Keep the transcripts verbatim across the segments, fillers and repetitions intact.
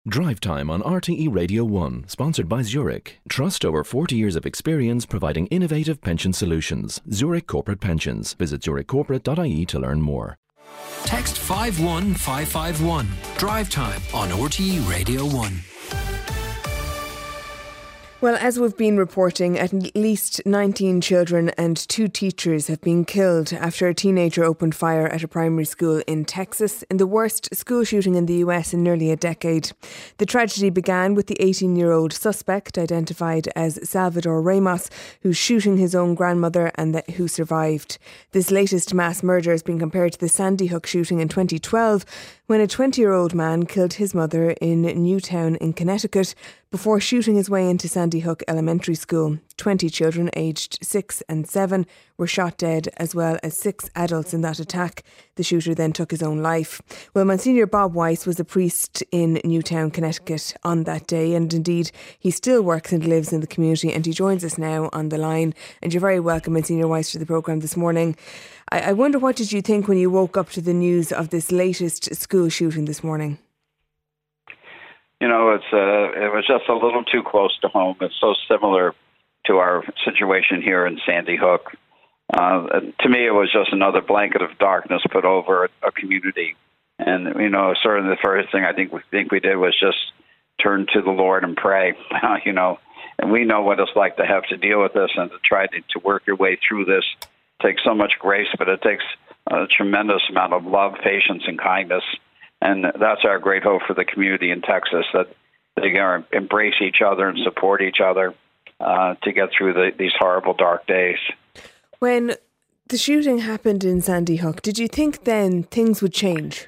Drive Time on R T E Radio one, sponsored by Zurich. Trust over forty years of experience providing innovative pension solutions. Zurich Corporate Pensions. Visit zurich corporate dot I E to learn more. Text five one five five one. Drive Time on R T E Radio one. Well, as we've been reporting, at least nineteen children and two teachers have been killed after a teenager opened fire at a primary school in Texas, in the worst school shooting in the U S in nearly a decade. The tragedy began with the eighteen-year-old suspect, identified as Salvador Ramos, who's shooting his own grandmother and the, who survived. This latest mass murder has been compared to the Sandy Hook shooting in twenty twelve, when a twenty-year-old man killed his mother in Newtown in Connecticut before shooting his way into Sandy Hook Elementary School. twenty children aged six and seven were shot dead, as well as six adults in that attack. The shooter then took his own life. Well, Monsignor Bob Weiss was a priest in Newtown, Connecticut on that day, and indeed he still works and lives in the community, and he joins us now on the line. And you're very welcome, Monsignor Weiss, to the programme this morning. I, I wonder, what did you think when you woke up to the news of this latest school shooting this morning? You know, it's uh, it was just a little too close to home. It's so similar to our situation here in Sandy Hook. Uh, to me, it was just another blanket of darkness put over a community. And, you know, certainly the first thing I think we think we did was just turn to the Lord and pray, you know. And we know what it's like to have to deal with this and to try to, to work your way through this. It takes so much grace, but it takes a tremendous amount of love, patience, and kindness. And that's our great hope for the community in Texas, that they are embrace each other and support each other uh, to get through the, these horrible, dark days. When the shooting happened in Sandy Hook, did you think then things would change?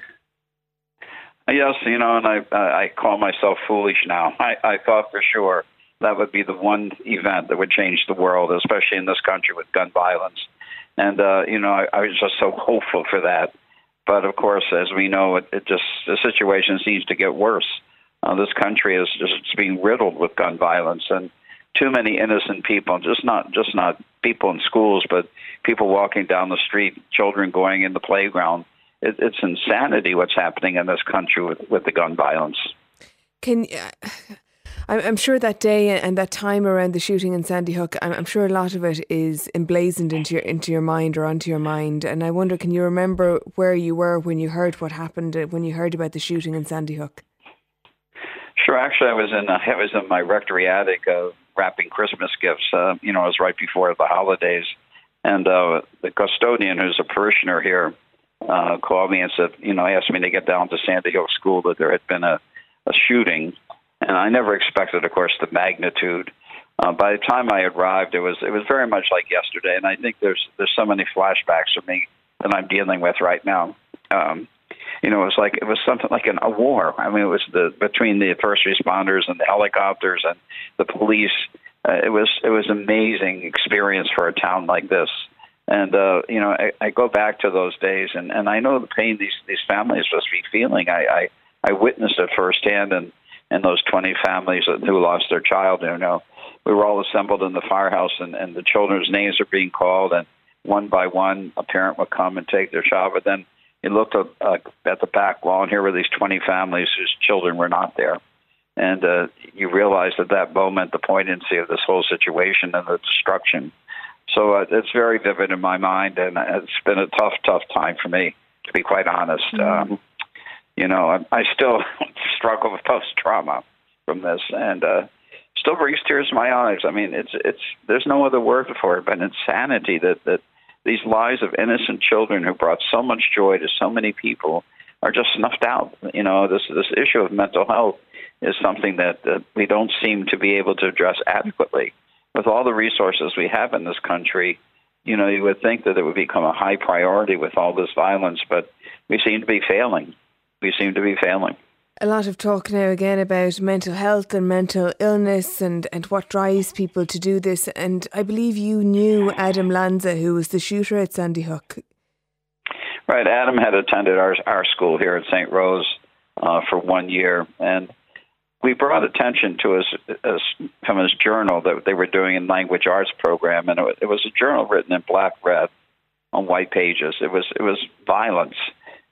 Yes, you know, and I I call myself foolish now. I, I thought for sure that would be the one event that would change the world, especially in this country with gun violence. And, uh, you know, I, I was just so hopeful for that. But, of course, as we know, it, it just the situation seems to get worse. Uh, this country is just being riddled with gun violence, and too many innocent people, just not just not people in schools, but people walking down the street, children going in the playground. It, it's insanity what's happening in this country with, with the gun violence. Can uh, I'm sure that day and that time around the shooting in Sandy Hook, I'm sure a lot of it is emblazoned into your into your mind or onto your mind. And I wonder, can you remember where you were when you heard what happened, when you heard about the shooting in Sandy Hook? Sure. Actually, I was in uh, I was in my rectory attic uh, wrapping Christmas gifts. Uh, you know, it was right before the holidays, and uh, the custodian, who's a parishioner here, uh, called me and said, you know, asked me to get down to Sandy Hook School, that there had been a, a shooting. And I never expected, of course, the magnitude. Uh, by the time I arrived, it was it was very much like yesterday, and I think there's there's so many flashbacks for me that I'm dealing with right now. Um, you know, it was like it was something like an, a war. I mean, it was the between the first responders and the helicopters and the police. Uh, it was it was an amazing experience for a town like this. And uh, you know, I, I go back to those days, and, and I know the pain these these families must be feeling. I I, I witnessed it firsthand, and. And those twenty families who lost their child, you know, we were all assembled in the firehouse, and, and the children's names are being called, and one by one, a parent would come and take their child. But then you looked at, uh, at the back wall, and here were these twenty families whose children were not there. And uh, you realized at that moment the poignancy of this whole situation and the destruction. So uh, it's very vivid in my mind, and it's been a tough, tough time for me, to be quite honest. Mm-hmm. Um, You know, I, I still struggle with post-trauma from this, and uh, still brings tears to my eyes. I mean, it's it's there's no other word for it but insanity that, that these lives of innocent children who brought so much joy to so many people are just snuffed out. You know, this this issue of mental health is something that, that we don't seem to be able to address adequately. With all the resources we have in this country, you know, you would think that it would become a high priority with all this violence, but we seem to be failing. We seem to be failing. A lot of talk now again about mental health and mental illness and, and what drives people to do this. And I believe you knew Adam Lanza, who was the shooter at Sandy Hook. Right. Adam had attended our our school here at Saint Rose uh, for one year. And we brought attention to his, his, from his journal that they were doing in language arts program. And it, it was a journal written in black red on white pages. It was it was violence.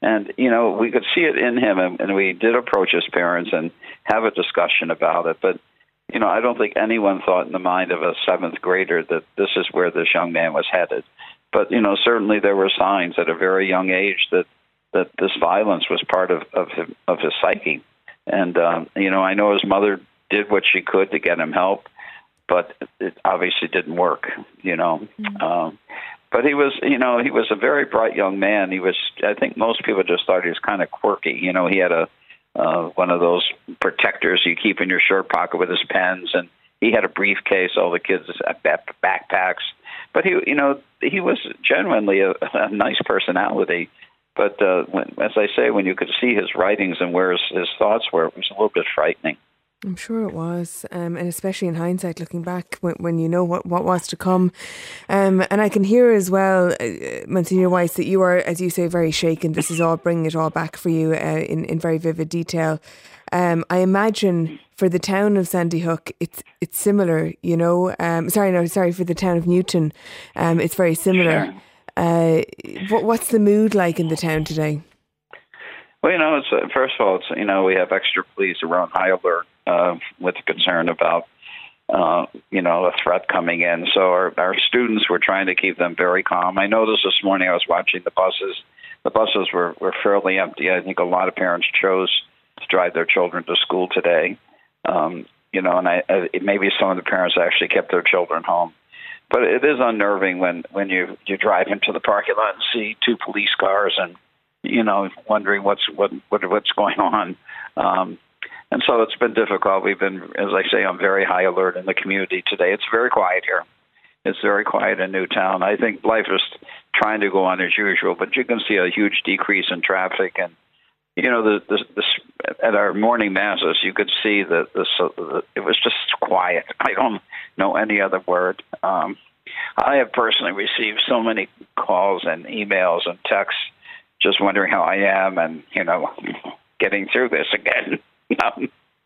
And, you know, we could see it in him, and, and we did approach his parents and have a discussion about it. But, you know, I don't think anyone thought in the mind of a seventh grader that this is where this young man was headed. But, you know, certainly there were signs at a very young age that, that this violence was part of, of, his, of his psyche. And, um, you know, I know his mother did what she could to get him help, but it obviously didn't work, you know. Mm-hmm. Um, but he was, you know, he was a very bright young man. He was, I think most people just thought he was kind of quirky. You know, he had a uh, one of those protectors you keep in your shirt pocket with his pens, and he had a briefcase, all the kids' backpacks. But he, you know, he was genuinely a, a nice personality. But uh, when, as I say, when you could see his writings and where his, his thoughts were, it was a little bit frightening. I'm sure it was, um, and especially in hindsight, looking back when, when you know what, what was to come. Um, and I can hear as well, uh, Monsignor Weiss, that you are, as you say, very shaken. This is all bringing it all back for you uh, in, in very vivid detail. Um, I imagine for the town of Sandy Hook, it's it's similar, you know. Um, sorry, no, sorry, for the town of Newton, um, it's very similar. Sure. Uh, what, what's the mood like in the town today? Well, you know, it's uh, first of all, it's you know, we have extra police around high alert uh, with concern about uh, you know, a threat coming in. So our, our students, we're trying to keep them very calm. I noticed this morning I was watching the buses. The buses were, were fairly empty. I think a lot of parents chose to drive their children to school today. Um, you know, and I, I, maybe some of the parents actually kept their children home. But it is unnerving when, when you, you drive into the parking lot and see two police cars and, you know, wondering what's what, what what's going on. Um, and so it's been difficult. We've been, as I say, on very high alert in the community today. It's very quiet here. It's very quiet in Newtown. I think life is trying to go on as usual, but you can see a huge decrease in traffic. And, you know, the, the, the, at our morning masses, you could see that the, the, it was just quiet. I don't know any other word. Um, I have personally received so many calls and emails and texts just wondering how I am and, you know, getting through this again. Um,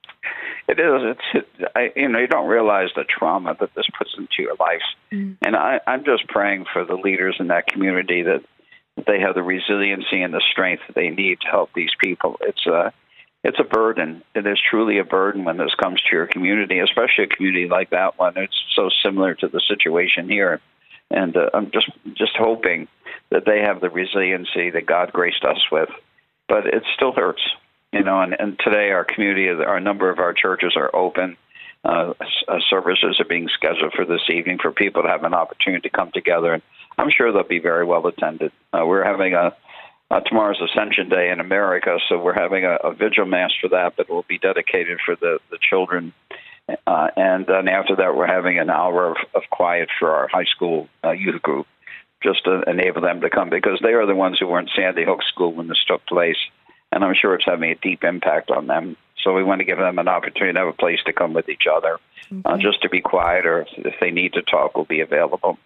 it is, it's, it, I, you know, you don't realize the trauma that this puts into your life. Mm. And I, I'm just praying for the leaders in that community that they have the resiliency and the strength that they need to help these people. It's a, it's a burden. It is truly a burden when this comes to your community, especially a community like that one. It's so similar to the situation here. And uh, I'm just just hoping that they have the resiliency that God graced us with. But it still hurts, you know, and, and today our community, our number of our churches are open. Uh, uh, services are being scheduled for this evening for people to have an opportunity to come together. And I'm sure they'll be very well attended. Uh, we're having a, uh, tomorrow's Ascension Day in America, so we're having a, a vigil mass for that, but it will be dedicated for the, the children. Uh, and then after that, we're having an hour of, of quiet for our high school uh, youth group, just to enable them to come, because they are the ones who were in Sandy Hook School when this took place, and I'm sure it's having a deep impact on them. So we want to give them an opportunity to have a place to come with each other, okay. uh, just to be quiet, or if they need to talk, we'll be available.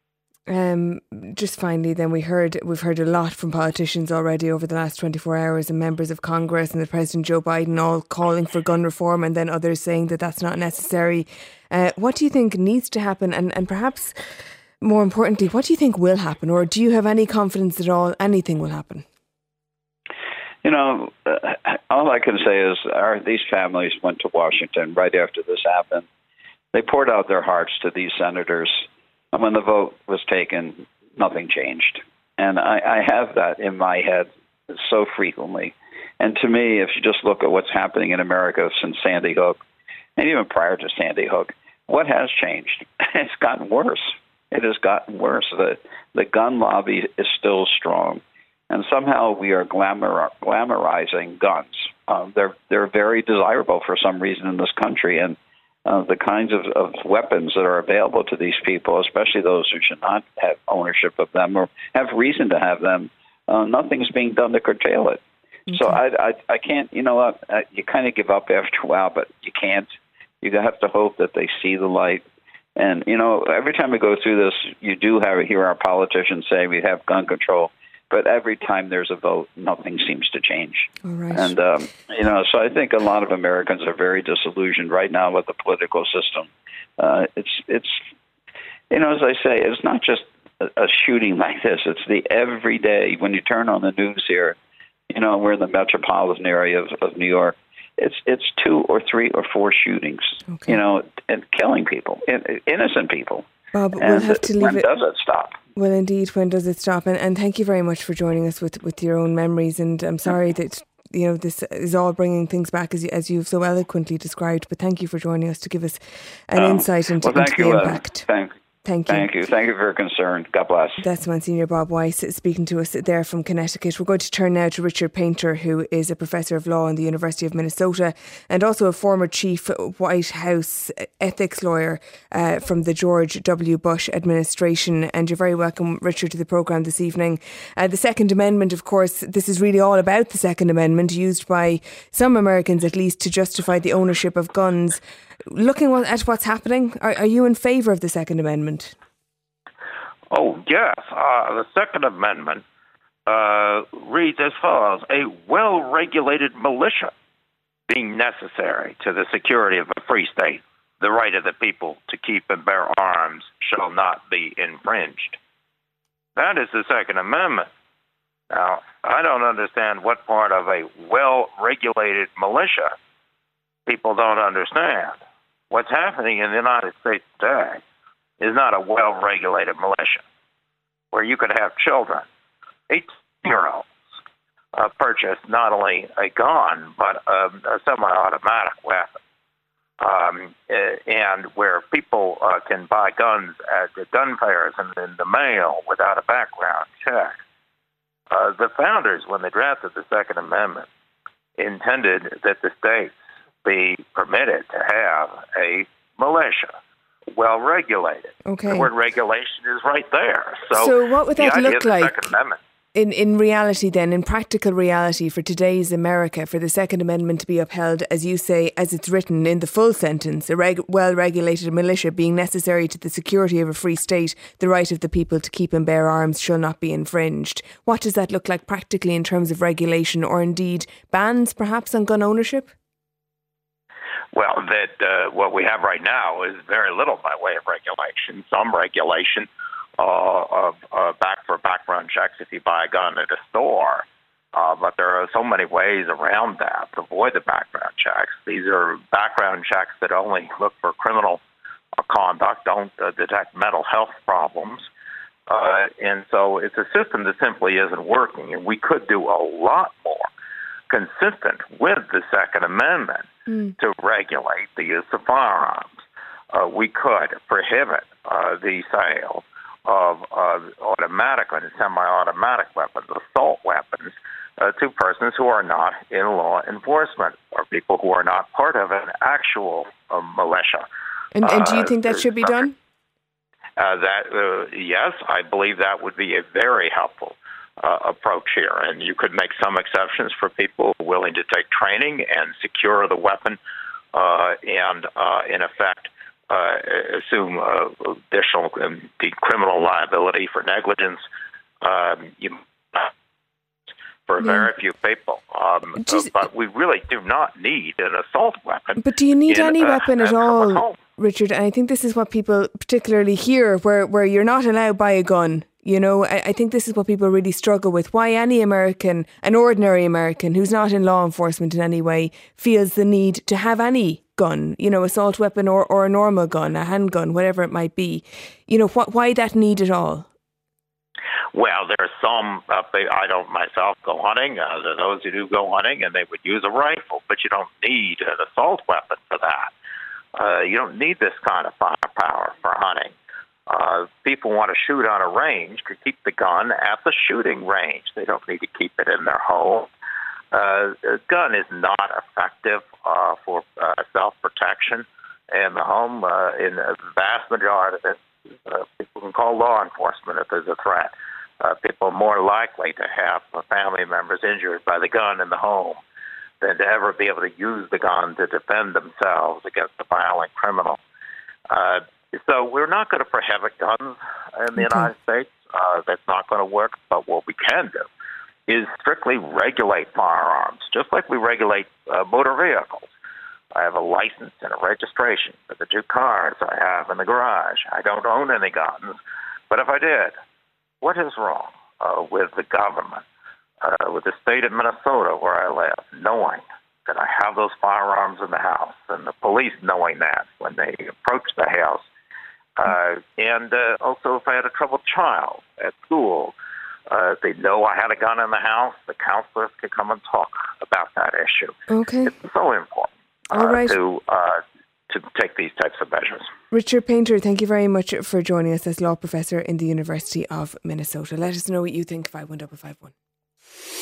Um, just finally, then we heard we've heard a lot from politicians already over the last twenty-four hours, and members of Congress and the President Joe Biden all calling for gun reform, and then others saying that that's not necessary. Uh, what do you think needs to happen, and, and perhaps more importantly, what do you think will happen, or do you have any confidence at all anything will happen? You know, uh, all I can say is our, these families went to Washington right after this happened. They poured out their hearts to these senators. And when the vote was taken, nothing changed. And I, I have that in my head so frequently. And to me, if you just look at what's happening in America since Sandy Hook, and even prior to Sandy Hook, what has changed? It's gotten worse. It has gotten worse. The, the gun lobby is still strong. And somehow we are glamour, glamorizing guns. Um, they're, they're very desirable for some reason in this country. And Uh, the kinds of, of weapons that are available to these people, especially those who should not have ownership of them or have reason to have them, uh, nothing's being done to curtail it. Okay. So I, I, I can't, you know what, uh, you kind of give up after a while, but you can't. You have to hope that they see the light. And, you know, every time we go through this, you do have hear our politicians say we have gun control. But every time there's a vote, nothing seems to change. All right. And, um, you know, so I think a lot of Americans are very disillusioned right now with the political system. Uh, it's, it's, you know, as I say, it's not just a, a shooting like this. It's the everyday, when you turn on the news here, You know, we're in the metropolitan area of, of New York. It's it's two or three or four shootings, okay. you know, and killing people, innocent people. Bob, and we'll have to leave when it. When does it stop? Well, indeed, when does it stop? And, and thank you very much for joining us with, with your own memories. And I'm sorry that, you know, this is all bringing things back as, you, as you've so eloquently described. But thank you for joining us to give us an um, insight into, well, into the you, impact. Uh, thank Thank you. Thank you. Thank you for your concern. God bless. That's Monsignor Bob Weiss speaking to us there from Connecticut. We're going to turn now to Richard Painter, who is a professor of law in the University of Minnesota and also a former chief White House ethics lawyer uh, from the George W. Bush administration. And you're very welcome, Richard, to the programme this evening. Uh, the Second Amendment, of course, this is really all about the Second Amendment, used by some Americans at least to justify the ownership of guns. Looking at what's happening, are, are you in favour of the Second Amendment? Oh, yes. Uh, the Second Amendment uh, reads as follows: a well-regulated militia being necessary to the security of a free state, the right of the people to keep and bear arms shall not be infringed. That is the Second Amendment. Now, I don't understand what part of a well-regulated militia people don't understand. What's happening in the United States today is not a well-regulated militia, where you could have children, eighteen-year-olds, uh, purchase not only a gun, but um, a semi-automatic weapon, um, and where people uh, can buy guns at the gun fairs and in the mail without a background check. Uh, the founders, when they drafted the Second Amendment, intended that the states be permitted to have a militia, well regulated. Okay. The word regulation is right there. So, so what would that look like Second Amendment, in, in reality then, in practical reality for today's America, for the Second Amendment to be upheld, as you say, as it's written in the full sentence, a reg- well-regulated militia being necessary to the security of a free state, the right of the people to keep and bear arms shall not be infringed. What does that look like practically in terms of regulation, or indeed bans perhaps on gun ownership? Well, that uh, what we have right now is very little by way of regulation. Some regulation uh, of uh, back for background checks if you buy a gun at a store, uh, but there are so many ways around that to avoid the background checks. These are background checks that only look for criminal uh, conduct, don't uh, detect mental health problems, uh, and so it's a system that simply isn't working. And we could do a lot more consistent with the Second Amendment mm. to regulate the use of firearms. Uh, we could prohibit uh, the sale of uh, automatic and semi-automatic weapons, assault weapons, uh, to persons who are not in law enforcement or people who are not part of an actual uh, militia. And, and do you think that uh, should be done? Uh, that uh, yes, I believe that would be a very helpful Uh, approach here, and you could make some exceptions for people willing to take training and secure the weapon uh, and, uh, in effect, uh, assume uh, additional um, the criminal liability for negligence um, you, for yeah. very few people. Um, Just, uh, but we really do not need an assault weapon. But do you need in, any uh, weapon at all, Richard? And I think this is what people particularly hear, where, where you're not allowed to buy a gun. You know, I, I think this is what people really struggle with. Why any American, an ordinary American who's not in law enforcement in any way, feels the need to have any gun, you know, assault weapon or, or a normal gun, a handgun, whatever it might be. You know, wh- why that need at all? Well, there's some, uh, I don't myself go hunting. Uh, there are those who do go hunting and they would use a rifle, but you don't need an assault weapon for that. Uh, you don't need this kind of firepower for hunting. Uh, people want to shoot on a range, could keep the gun at the shooting range. They don't need to keep it in their home. Uh, a gun is not effective uh, for uh, self-protection in the home. Uh, in the vast majority of it, uh, people can call law enforcement if there's a threat. Uh, people are more likely to have family members injured by the gun in the home than to ever be able to use the gun to defend themselves against a violent criminal. Uh, So we're not going to prohibit guns in the okay. United States. Uh, that's not going to work. But what we can do is strictly regulate firearms, just like we regulate uh, motor vehicles. I have a license and a registration for the two cars I have in the garage. I don't own any guns. But if I did, what is wrong uh, with the government uh, with the state of Minnesota where I live, knowing that I have those firearms in the house, and the police knowing that when they approach the house, uh, and uh, also if I had a troubled child at school, uh, they know I had a gun in the house, the counselors could come and talk about that issue. Okay. It's so important uh, All right. to uh, to take these types of measures. Richard Painter, thank you very much for joining us as law professor in the University of Minnesota. Let us know what you think. five one five five one.